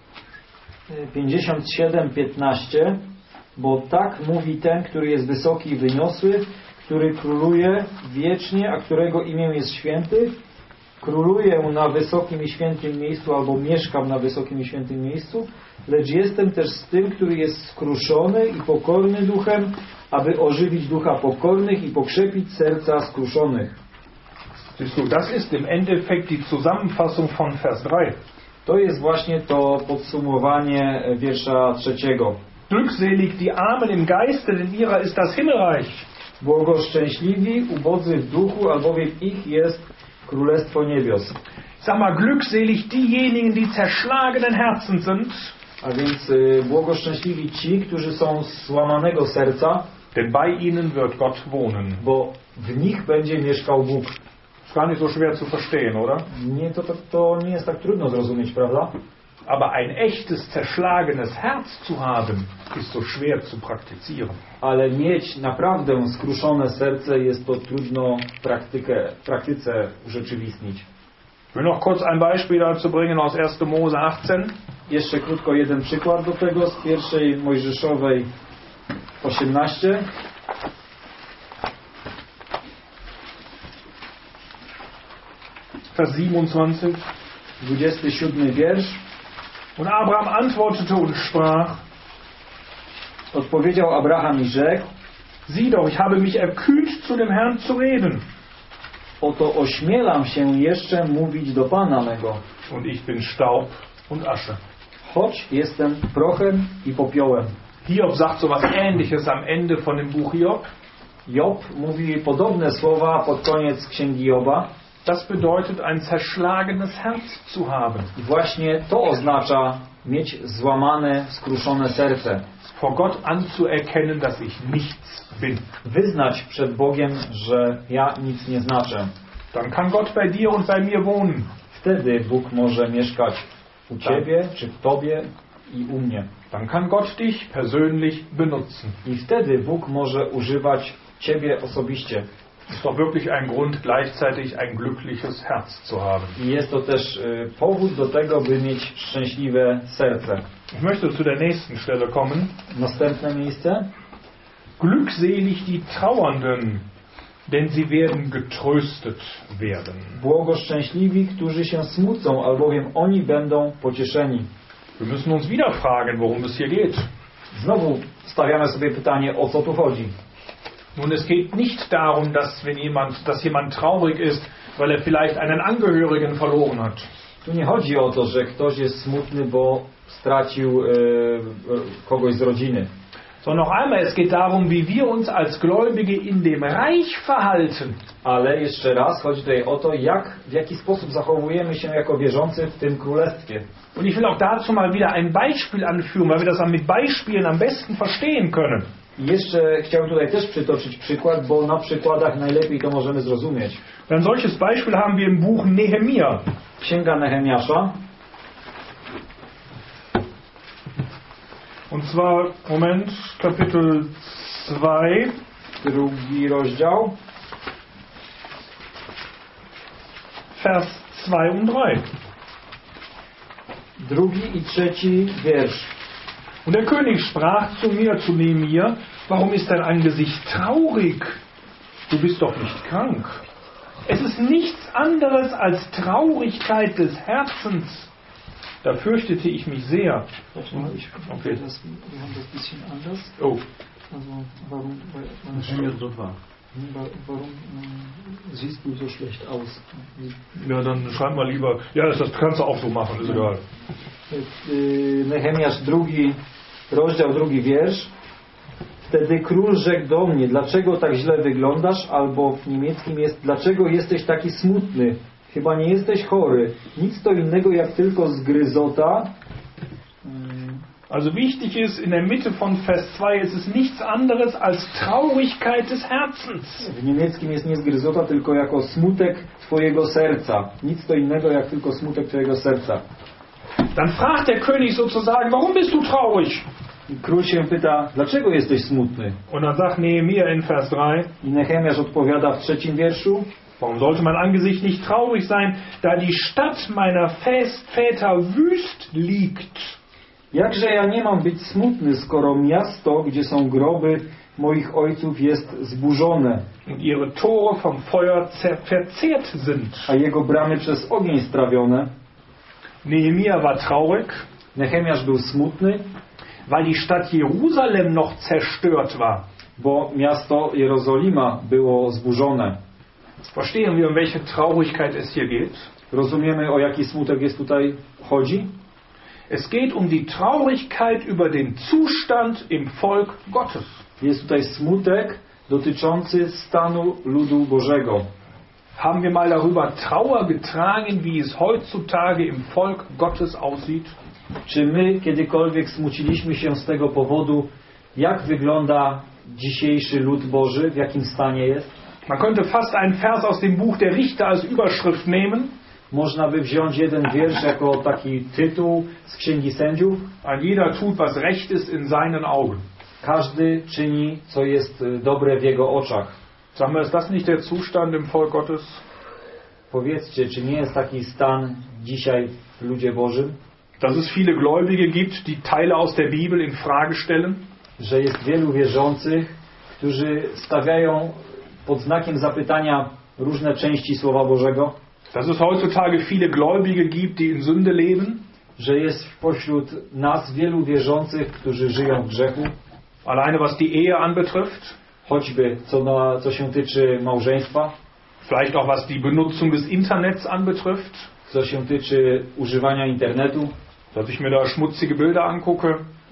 S3: pięćdziesiąt siedem piętnaście. Bo tak mówi ten, który jest wysoki i wyniosły, który króluje wiecznie, a którego imię jest święty. Króluję na wysokim i świętym miejscu, albo mieszkam na wysokim i świętym miejscu, lecz jestem też z tym, który jest skruszony i pokorny duchem, aby ożywić ducha pokornych i pokrzepić serca skruszonych.
S1: Siehst du, das ist im Endeffekt die Zusammenfassung von Vers drei.
S3: To jest właśnie to podsumowanie wiersza trzeciego.
S1: Glückselig die Armen im Geiste, denn ihrer ist das Himmelreich.
S3: Błogoszczęśliwi, ubodzy w duchu, albowiem ich jest Królestwo Niebios.
S1: Sag mal, glückselig diejenigen, die zerschlagenen Herzen sind.
S3: A więc y, błogoszczęśliwi ci, którzy są z złamanego serca,
S1: Denn bei ihnen wird Gott wohnen.
S3: bo w nich będzie mieszkał Bóg.
S1: Ist gar nicht so schwer zu verstehen, oder?
S3: Nie, to, to, to nie jest tak trudno zrozumieć, prawda?
S1: Aber ein echtes, zerschlagenes Herz zu haben, ist so schwer zu praktizieren.
S3: Ale mieć naprawdę skruszone serce jest to trudno praktykę, w praktyce urzeczywistnić.
S1: Ich will noch kurz ein Beispiel dazu bringen aus erster Mose achtzehn.
S3: Jeszcze krótko jeden przykład do tego z pierwszej Mojżeszowej osiemnaście.
S1: Vers siebenundzwanzig.
S3: dwudziesty siódmy wiersz.
S1: Und Abraham antwortete und sprach:
S3: Odpowiedział Abraham i rzekł:
S1: Sieh doch, ich habe mich erkühnt, zu dem Herrn zu reden.
S3: Oto ośmielam się jeszcze mówić do Pana mego,
S1: Und ich bin Staub und Asche.
S3: choć jestem prochem i popiołem.
S1: Hiob sagt so was Ähnliches am Ende von dem Buch Hiob.
S3: Job mówi podobne słowa pod koniec Księgi Joba.
S1: Das bedeutet, ein zerschlagenes Herz zu haben.
S3: I właśnie to oznacza mieć złamane, skruszone serce.
S1: Vor Gott anzuerkennen, dass ich nichts bin.
S3: Wyznać przed Bogiem, że ja nic nie znaczę.
S1: Dann kann Gott bei dir und bei mir wohnen.
S3: Wtedy Bóg może mieszkać u Ciebie, czy w Tobie i u mnie.
S1: Dann kann Gott dich persönlich benutzen.
S3: I wtedy Bóg może używać Ciebie osobiście.
S1: Ist doch wirklich ein Grund, gleichzeitig ein glückliches Herz zu haben.
S3: I jest to też y, powód do tego, by mieć szczęśliwe serce.
S1: Ich möchte zu der nächsten Stelle kommen.
S3: Następne miejsce.
S1: Glückselig die Trauernden, denn sie werden getröstet werden.
S3: Błogoszczęśliwi, którzy się smucą, albowiem oni będą pocieszeni.
S1: Wir müssen uns wieder fragen, worum es hier geht.
S3: Znowu stawiamy sobie pytanie, o co tu chodzi.
S1: Nun, es geht nicht darum, dass wenn jemand, dass jemand traurig ist, weil er vielleicht einen Angehörigen verloren hat.
S3: Tu nie chodzi o to, że ktoś jest smutny, bo stracił e, e, kogoś z rodziny.
S1: Sondern noch einmal, es geht darum, wie wir uns als Gläubige in dem Reich verhalten.
S3: Ale jeszcze raz chodzi tutaj o to, jak, w jaki sposób zachowujemy się jako wierzący w tym królestwie.
S1: Und ich will auch dazu mal wieder ein Beispiel anführen, weil wir das mit Beispielen am besten verstehen können.
S3: I jeszcze chciałbym tutaj też przytoczyć przykład, bo na przykładach najlepiej to możemy zrozumieć.
S1: Ein solches Beispiel haben wir im Buch Nehemia.
S3: Księga Nehemiasza.
S1: Und zwar, Moment, Kapitel zwei.
S3: Drugi rozdział.
S1: Vers zwei und drei.
S3: Drugi i trzeci wiersz.
S1: Und der König sprach zu mir, zu Nehemia, warum ist dein Angesicht traurig? Du bist doch nicht krank. Es ist nichts anderes als Traurigkeit des Herzens. Da fürchtete ich mich sehr.
S3: Okay, das, wir haben das ein bisschen anders.
S1: Oh.
S3: Also, warum,
S2: Warum,
S3: warum siehst du so schlecht aus?
S1: Ja, dann schreib mal lieber. Ja, das, das kannst du auch so machen, ist egal.
S3: Nehemiasz drugi rozdział, drugi wiersz. Wtedy król rzekł do mnie, dlaczego tak źle wyglądasz? Albo w niemieckim jest, dlaczego jesteś taki smutny? Chyba nie jesteś chory. Nic to innego jak tylko zgryzota.
S1: Also wichtig ist, in der Mitte von Vers zwei, es ist nichts anderes als Traurigkeit des Herzens.
S3: W niemieckim jest nie zgryzota, tylko jako smutek twojego serca. Nic to innego jak tylko smutek twojego serca.
S1: Dann fragt der König sozusagen, warum bist du traurig?
S3: I król się pyta, dlaczego jesteś smutny?
S1: Und dann sagt Nehemia in Vers drei,
S3: I Nehemiasz odpowiada w trzecim wierszu,
S1: warum sollte mein Angesicht nicht traurig sein, da die Stadt meiner Väter wüst liegt?
S3: jakże ja nie mam być smutny, skoro miasto, gdzie są groby moich ojców, jest zburzone,
S1: und ihre Tore vom Feuer verzehrt sind.
S3: a jego bramy przez ogień strawione.
S1: Nehemia war traurig,
S3: Nehemiasz był smutny,
S1: weil die Stadt Jerusalem noch zerstört war.
S3: bo miasto Jerozolima było zburzone.
S1: Verstehen wir, um welche Traurigkeit es hier geht?
S3: Rozumiemy, o jaki smutek jest tutaj chodzi?
S1: Es geht um die Traurigkeit über den Zustand im Volk Gottes.
S3: Jest tutaj smutek dotyczący stanu ludu Bożego.
S1: Haben wir mal darüber Trauer getragen, wie es heutzutage im Volk Gottes aussieht?
S3: Czy my kiedykolwiek smuciliśmy się z tego powodu, jak wygląda dzisiejszy lud Boży, w jakim stanie jest?
S1: Man könnte fast einen Vers aus dem Buch der Richter als Überschrift nehmen.
S3: Można by wziąć jeden wiersz jako taki tytuł z Księgi Sędziów.
S1: Ein jeder tut, was recht ist in seinen Augen.
S3: Każdy czyni, co jest dobre w jego oczach.
S1: Sagen wir, ist das nicht der Zustand im Volk Gottes?
S3: Powiedzcie, czy nie jest taki stan dzisiaj w ludzie Bożym?
S1: Dass es viele Gläubige gibt, die Teile aus der Bibel in Frage stellen?
S3: Że jest wielu wierzących, którzy stawiają pod znakiem zapytania różne części Słowa Bożego?
S1: Dass es heutzutage viele Gläubige gibt, die in Sünde leben?
S3: Że jest pośród nas wielu wierzących, którzy żyją w grzechu?
S1: Alleine was die Ehe anbetrifft?
S3: Choćby co, na, co się tyczy małżeństwa?
S1: Vielleicht auch was die Benutzung des Internets anbetrifft?
S3: Co się tyczy używania internetu?
S1: Dass ich mir da schmutzige Bilder angucke?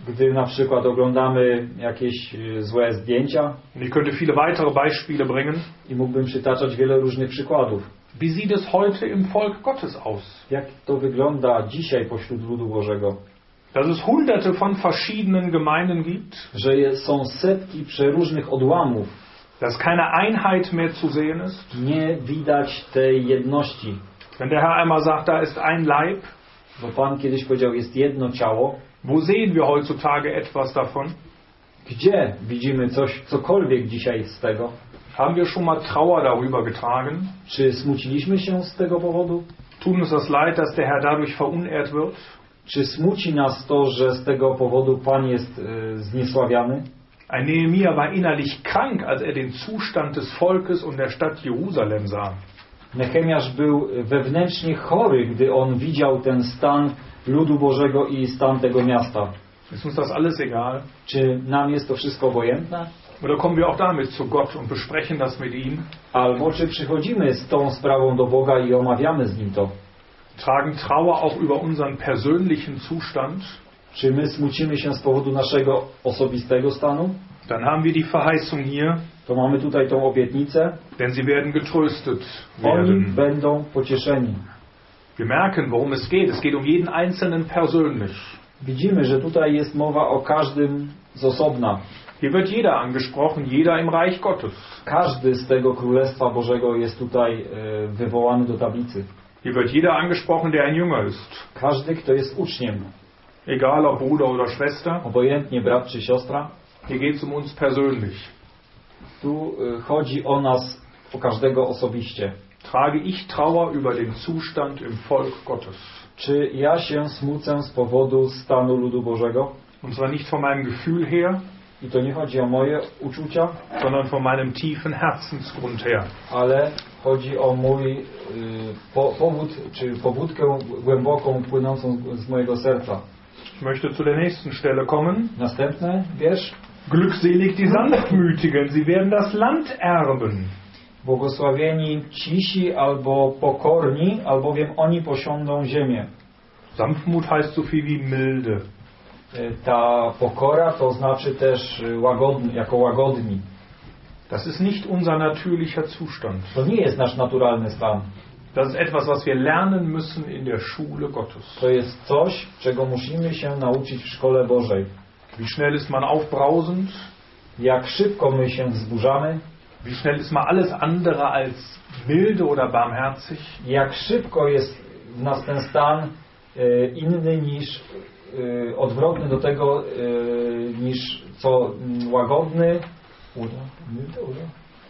S3: gdy na przykład oglądamy jakieś złe zdjęcia.
S1: Ich könnte viele weitere Beispiele bringen.
S3: I mógłbym przytaczać wiele różnych przykładów.
S1: Wie sieht es heute im Volk Gottes aus?
S3: Jak to wygląda dzisiaj pośród ludu Bożego?
S1: Dass es hunderte von verschiedenen Gemeinden gibt.
S3: Że jest, są setki przeróżnych odłamów.
S1: Dass keine Einheit mehr zu sehen ist.
S3: Nie widać tej jedności.
S1: Wenn der Herr einmal sagt, da ist ein Leib.
S3: Bo Pan kiedyś powiedział, jest jedno ciało.
S1: Wo sehen wir heutzutage etwas davon?
S3: Gdzie widzimy coś, cokolwiek dzisiaj z tego?
S1: Haben wir schon mal Trauer darüber getragen?
S3: Czy smuciliśmy się z tego powodu?
S1: Tut uns das leid, dass der Herr dadurch verunehrt wird?
S3: Czy smuci nas to, że z tego powodu Pan jest e, zniesławiany?
S1: Ein Nehemia war innerlich krank, als er den Zustand des Volkes und der Stadt Jerusalem sah.
S3: Nehemiasz był wewnętrznie chory, gdy on widział ten stan ludu Bożego i stan tego miasta.
S1: Ist uns das alles egal?
S3: Czy nam jest to wszystko obojętne?
S1: Oder kommen wir auch damit zu Gott und besprechen das mit ihm?
S3: Albo czy przychodzimy z tą sprawą do Boga i omawiamy z Nim to?
S1: Tragen Trauer auch über unseren persönlichen Zustand?
S3: Czy my smucimy się z powodu naszego osobistego stanu?
S1: Dann haben wir die Verheißung hier.
S3: To mamy tutaj tą obietnicę.
S1: Denn sie werden getröstet
S3: Oni
S1: werden.
S3: będą pocieszeni.
S1: Wir merken, worum es geht. Es geht um jeden Einzelnen persönlich.
S3: Widzimy, że tutaj jest mowa o każdym z osobna.
S1: Hier wird jeder angesprochen, jeder im Reich Gottes.
S3: Każdy z tego Królestwa Bożego jest tutaj e, wywołany do tablicy.
S1: Hier wird jeder angesprochen, der ein Jünger ist.
S3: Każdy, kto jest uczniem.
S1: Egal ob Bruder oder Schwester.
S3: Obojętnie brat czy siostra.
S1: Hier geht es um uns persönlich.
S3: Tu e, chodzi o nas, o każdego osobiście.
S1: Trage ich Trauer über den Zustand im Volk Gottes?
S3: Czy ja się smucę z powodu stanu ludu Bożego?
S1: Und zwar nicht von meinem Gefühl her,
S3: I to nie chodzi o moje uczucia,
S1: sondern von meinem tiefen Herzensgrund her.
S3: ale chodzi o mój y, po, powód, czy pobudkę głęboką, płynącą z mojego serca.
S1: Ich möchte zu der nächsten Stelle kommen.
S3: Następny wiersz.
S1: Glückselig die Sanftmütigen, sie werden das Land erben.
S3: Błogosławieni cisi albo pokorni, albowiem oni posiądą ziemię.
S1: Sanftmut heißt so viel wie milde.
S3: Ta pokora to znaczy też łagodny, jako łagodni.
S1: Das ist nicht unser natürlicher Zustand.
S3: To nie jest nasz naturalny stan.
S1: Das ist etwas, was wir lernen müssen in der Schule Gottes.
S3: To jest coś, czego musimy się nauczyć w szkole Bożej.
S1: Wie schnell ist man aufbrausend?
S3: Jak szybko my się wzburzamy?
S1: Wie schnell ist man alles andere als milde oder barmherzig?
S3: Jak szybko jest w nas ten stan e, inny niż e, odwrotny do tego e, niż co m, łagodny, oder? Milde, oder?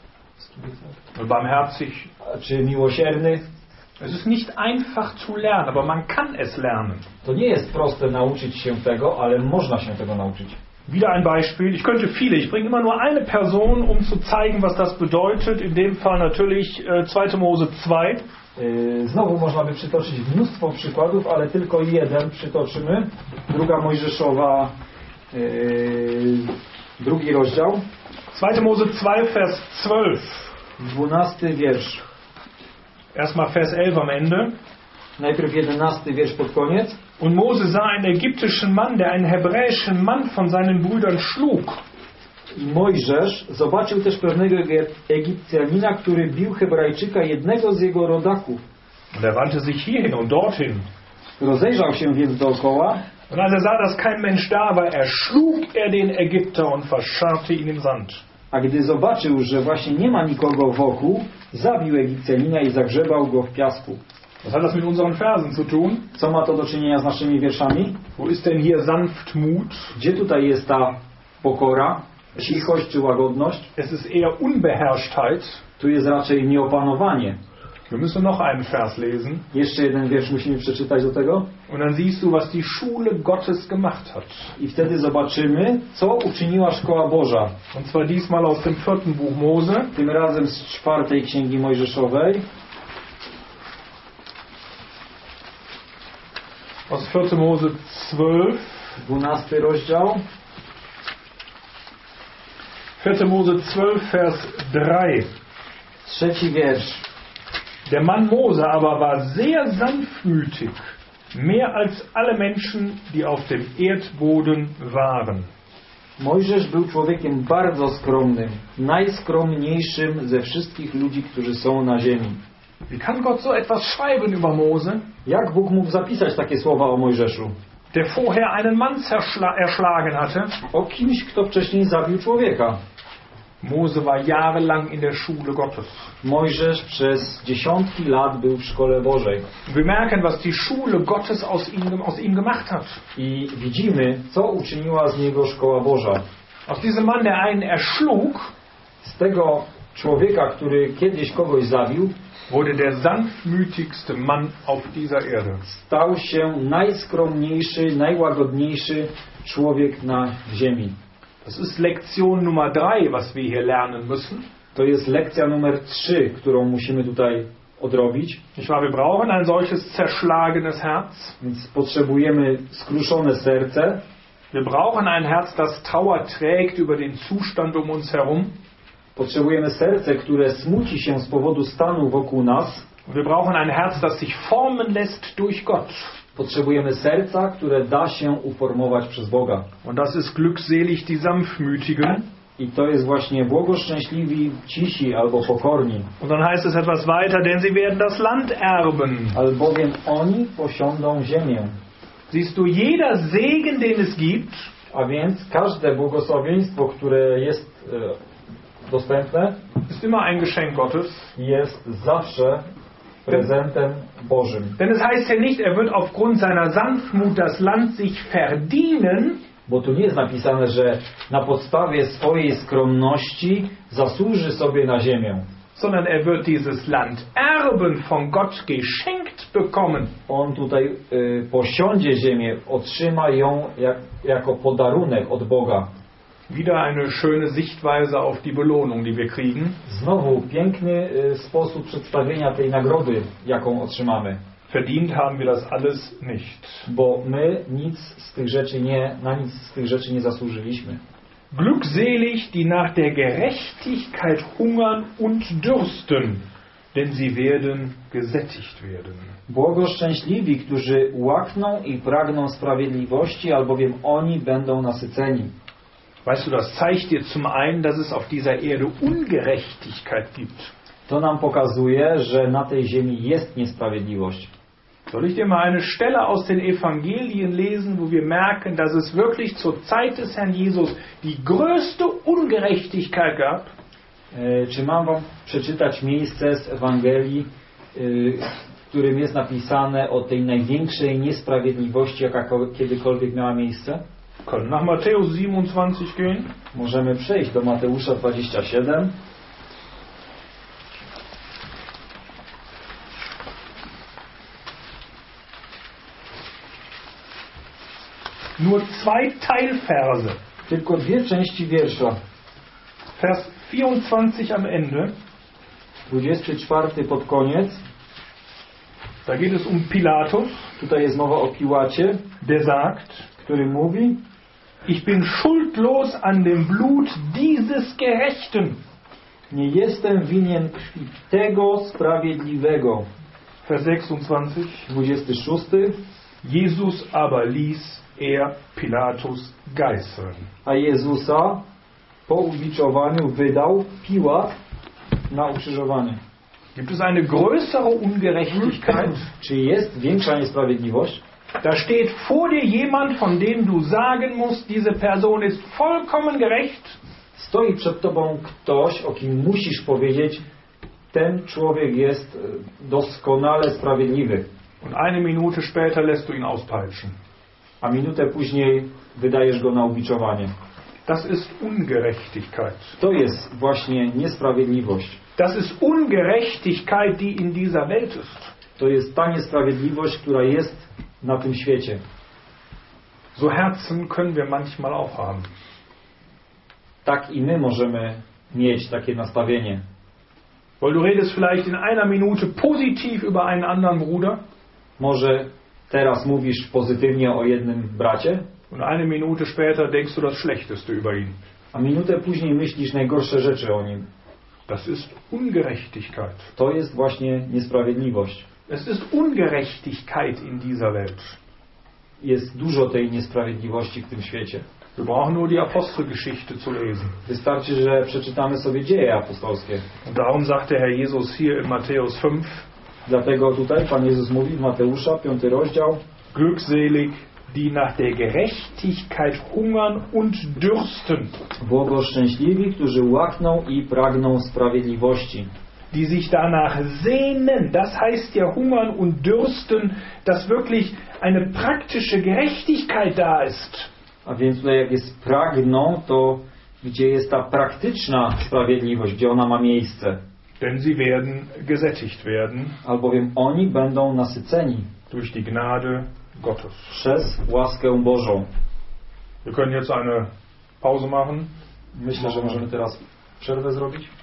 S1: Barmherzig.
S3: Czy miłosierny?
S1: Es ist nicht einfach zu lernen, aber man kann es lernen.
S3: To nie jest proste nauczyć się tego, ale można się tego nauczyć.
S1: Wieder ein Beispiel. Ich könnte viele. Ich bringe immer nur eine Person, um zu zeigen, was das bedeutet. In dem Fall natürlich äh, zweite Mose zwei.
S3: Znowu można by przytoczyć mnóstwo przykładów, ale tylko jeden przytoczymy. Druga Mojżeszowa, yy, drugi rozdział.
S1: zweite Mose zwei, Vers zwölf.
S3: Dwunasty wiersz.
S1: Erstmal Vers elf am Ende.
S3: Najpierw jedenasty wiersz pod koniec.
S1: Und Mose sah einen ägyptischen Mann, der einen hebräischen Mann von seinen Brüdern schlug.
S3: I Mojżesz zobaczył też pewnego Egipcjanina, który bił Hebrajczyka, jednego z jego rodaków.
S1: Und er wandte sich hierhin und dorthin.
S3: Rozejrzał się więc dookoła.
S1: Und als er sah, dass kein Mensch da war, erschlug er den Ägypter und verscharrte ihn im Sand.
S3: A gdy zobaczył, że właśnie nie ma nikogo wokół, zabił Egipcjanina i zagrzebał go w piasku.
S1: Was hat das mit unseren Versen zu tun?
S3: Co ma to do czynienia z naszymi wierszami?
S1: Wo ist denn hier Sanftmut?
S3: Gdzie tutaj jest ta pokora, cichość czy łagodność?
S1: Es ist eher Unbeherrschtheit.
S3: Tu jest raczej nieopanowanie.
S1: Wir müssen noch einen Vers lesen.
S3: Jeszcze jeden wiersz musimy przeczytać do tego.
S1: Und dann siehst du, was die Schule Gottes gemacht hat.
S3: I wtedy zobaczymy, co uczyniła szkoła Boża.
S1: Und zwar diesmal aus dem vierten Buch Mose.
S3: Tym razem z czwartej księgi Mojżeszowej.
S1: Aus vierte Mose zwölf.
S3: Dwunasty rozdział.
S1: vierte Mose zwölf, Vers drei.
S3: Trzeci wiersz.
S1: Der Mann Mose aber war sehr sanftmütig mehr als alle Menschen, die auf dem Erdboden waren.
S3: Mojżesz był człowiekiem bardzo skromnym, najskromniejszym ze wszystkich ludzi, którzy są na ziemi.
S1: Wie kann Gott so etwas schreiben über Mose?
S3: Jak Bóg mógł zapisać takie słowa o Mojżeszu?
S1: Der vorher einen Mann erschlagen hatte.
S3: O kimś, kto wcześniej zabił człowieka.
S1: Mose war jahrelang in der Schule Gottes.
S3: Mojżesz przez dziesiątki lat był w szkole Bożej.
S1: Wir merken, was die Schule Gottes aus ihm, aus ihm gemacht hat.
S3: I widzimy, co uczyniła z niego szkoła Boża.
S1: Aus diesem Mann, der einen erschlug,
S3: z tego człowieka, który kiedyś kogoś zabił,
S1: wurde der sanftmütigste Mann auf dieser Erde.
S3: Stał się najskromniejszy, najłagodniejszy człowiek na ziemi.
S1: Das ist Lektion Nummer drei, was wir hier lernen müssen.
S3: To jest lekcja numer trzy, którą musimy tutaj odrobić.
S1: Ich war, wir brauchen ein solches zerschlagenes Herz.
S3: Więc potrzebujemy skruszone serce.
S1: Wir brauchen ein Herz, das Trauer trägt über den Zustand um uns herum.
S3: Potrzebujemy serce, które smuci się z powodu stanu wokół nas.
S1: Wir brauchen ein Herz, das sich formen lässt durch Gott.
S3: Potrzebujemy serca, które da się uformować przez Boga.
S1: Und das ist glückselig die Sanftmütigen.
S3: I to jest właśnie błogoszczęśliwi cisi albo pokorni.
S1: Und dann heißt es etwas weiter, denn sie werden das Land erben.
S3: Albowiem oni posiądą ziemię.
S1: Siehst du, jeder Segen, den es gibt,
S3: a więc każde błogosławieństwo, które jest e, dostępne,
S1: ist immer ein Geschenk Gottes.
S3: Jest zawsze prezentem Bożym.
S1: Denn es heißt ja nicht, er wird aufgrund seiner Sanftmut das Land sich verdienen.
S3: Bo tu nie jest napisane, że na podstawie swojej skromności zasłuży sobie na ziemię.
S1: Sondern er wird dieses Land erben, von Gott geschenkt bekommen.
S3: On tutaj y, posiądzie ziemię, otrzyma ją jak, jako podarunek od Boga.
S1: Wieder eine schöne Sichtweise auf die Belohnung, die wir kriegen.
S3: Znowu piękny y, sposób przedstawienia tej nagrody, jaką otrzymamy.
S1: Verdient haben wir das alles nicht.
S3: Bo my nic z tych rzeczy nie, na nic z tych rzeczy nie zasłużyliśmy.
S1: Glückselig, die nach der Gerechtigkeit hungern und dürsten, denn sie werden gesättigt werden.
S3: Błogoszczęśliwi, którzy łakną i pragną sprawiedliwości, albowiem oni będą nasyceni.
S1: Weißt du, das zeigt dir zum einen, dass es auf dieser Erde Ungerechtigkeit gibt.
S3: To nam pokazuje, że na tej ziemi jest niesprawiedliwość.
S1: Soll ich dir mal eine Stelle aus den Evangelien lesen, wo wir merken, dass es wirklich zur Zeit des Herrn Jesus die größte Ungerechtigkeit gab?
S3: E, czy mam wam przeczytać miejsce z Ewangelii, e, w którym jest napisane o tej największej niesprawiedliwości, jaka kiedykolwiek miała miejsce?
S1: Können nach Matthäus siebenundzwanzig gehen?
S3: Możemy przejść do Mateusza dwadzieścia siedem.
S1: Nur zwei Teilverse.
S3: Tylko dwie części wiersza.
S1: Vers vierundzwanzig am Ende.
S3: dwudziesty czwarty pod koniec.
S1: Da geht es um Pilatus.
S3: Tutaj jest mowa o Piłacie,
S1: der sagt,
S3: który mówi:
S1: Ich bin schuldlos an dem Blut dieses Gerechten.
S3: Nie jestem winien krwi tego sprawiedliwego.
S1: Vers sechsundzwanzig.
S3: dwudziesty szósty.
S1: Jesus aber ließ er Pilatus geißeln.
S3: A Jezusa po ubiczowaniu wydał Piłat na ukrzyżowanie.
S1: Gibt es eine größere Ungerechtigkeit?
S3: Czy jest większa niesprawiedliwość?
S1: Da steht vor dir jemand, von dem du sagen musst, diese Person ist vollkommen gerecht.
S3: Stoi przed tobą ktoś, o kim musisz powiedzieć, ten człowiek jest doskonale sprawiedliwy.
S1: Und eine Minute später lässt du ihn auspeitschen.
S3: A minutę później wydajesz go na ubiczowanie.
S1: Das ist Ungerechtigkeit.
S3: To jest właśnie niesprawiedliwość.
S1: Das ist Ungerechtigkeit, die in dieser Welt ist.
S3: To jest ta niesprawiedliwość, która jest na tym świecie.
S1: So Herzen können wir manchmal auch haben.
S3: Tak i my możemy mieć takie nastawienie.
S1: Weil du redest vielleicht in einer Minute positiv über einen anderen Bruder.
S3: Może teraz mówisz pozytywnie o jednym bracie.
S1: Und eine Minute später denkst du das Schlechteste über ihn.
S3: A minutę później myślisz najgorsze rzeczy o nim.
S1: Das ist Ungerechtigkeit.
S3: To jest właśnie niesprawiedliwość.
S1: Es ist Ungerechtigkeit in dieser Welt.
S3: Jest dużo tej niesprawiedliwości w tym świecie.
S1: Wir brauchen nur die Apostelgeschichte zu lesen.
S3: Wystarczy, że przeczytamy sobie dzieje apostolskie.
S1: Und darum sagt der Herr Jesus hier in Matthäus fünf,
S3: Dlatego tutaj Pan Jezus mówi w Mateusza, piąty rozdział:
S1: glückselig, die nach der Gerechtigkeit hungern und dürsten,
S3: błogoszczęśliwi, którzy łakną i pragną sprawiedliwości.
S1: die sich danach sehnen. Das heißt ja hungern und dürsten, dass wirklich eine praktische Gerechtigkeit da ist.
S3: A więc tutaj jak jest pragną, to gdzie jest ta praktyczna sprawiedliwość, gdzie ona ma miejsce?
S1: Denn sie werden gesättigt werden
S3: Albowiem oni będą nasyceni
S1: durch die Gnade Gottes.
S3: przez łaskę Bożą.
S1: Wir können jetzt eine Pause machen.
S3: Myślę, że możemy teraz przerwę zrobić.